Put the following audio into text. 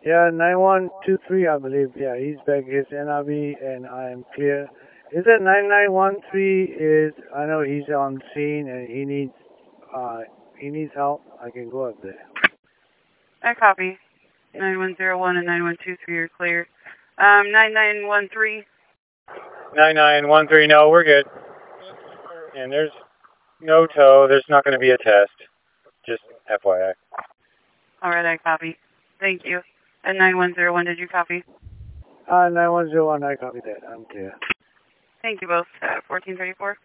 Yeah, 9123, I believe. Yeah, he's back. It's NRB, and I am clear. Is it 9913? Is I know he's on scene and he needs help. I can go up there. I copy. 9101 and 9123 are clear. 9913. 9913, no, we're good. And there's no tow. There's not going to be a test. Just FYI. All right, I copy. Thank you. And 9101, did you copy? 9101, I copy that. I'm clear. Thank you both. 1434.